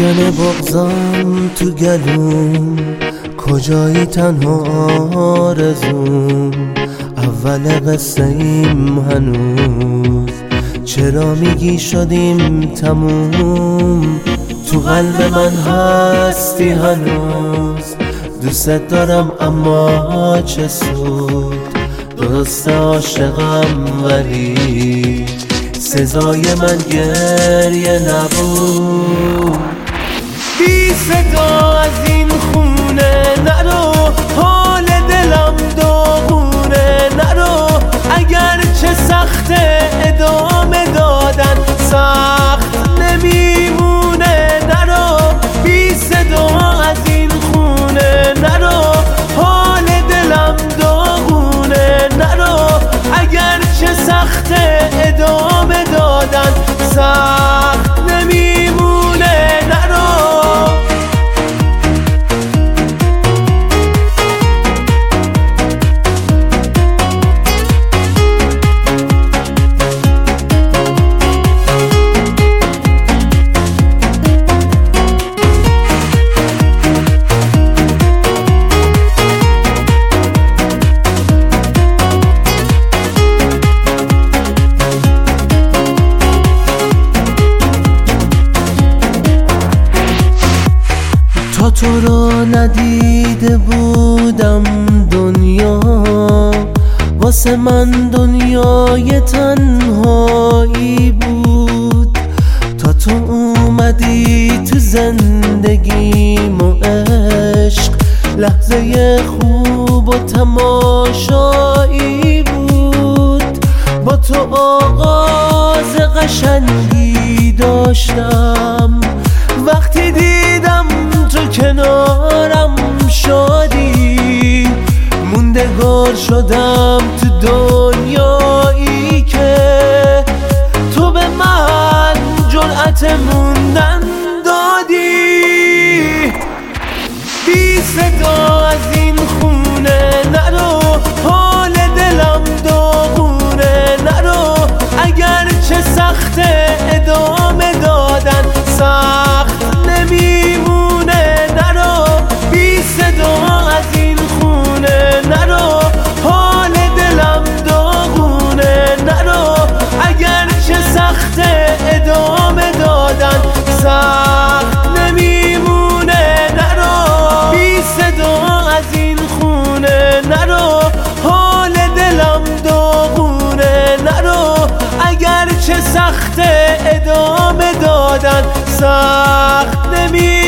میشکنه بغضم تو گلوم، کجایی تنها آرزوم، اول قصه ایم هنوز، چرا میگی شدیم تموم، تو قلب من هستی هنوز، دوست دارم اما چه سود، درسته عاشقم ولی سزای من گریه نبود. بی صدا از این خونه نرو، حال دلم داغونه نرو، اگر چه سخته ادامه دادن سخت نمیمونه نرو، بی صدا از این خونه نرو، حال دلم داغونه نرو، اگر چه سخته ادامه دادن سخت نمیمونه نرو. تا تو رو ندیده بودم دنیا، واسه من دنیای تنهایی بود، تا تو اومدی تو زندگیم و عشق لحظه خوب و تماشایی بود، با تو آغاز قشنگی داشتم، وقتی دیدم تو کنارم شدی، موندگار شدم تو دنیایی که تو به من جرأت موندن دادی. بی صدا از این خونه نرو، حال دلم داغونه نرو، اگر چه سخته ادامه دادن سخت نمیمونه نرو، بی صدا از این خونه نرو، حال دلم داغونه نرو، اگر چه سخته ادامه دادن سخت نمیمونه نرو، بی صدا از این خونه نرو، حال دلم داغونه نرو، اگر چه سخته ادامه دادن سخت نمیمونه.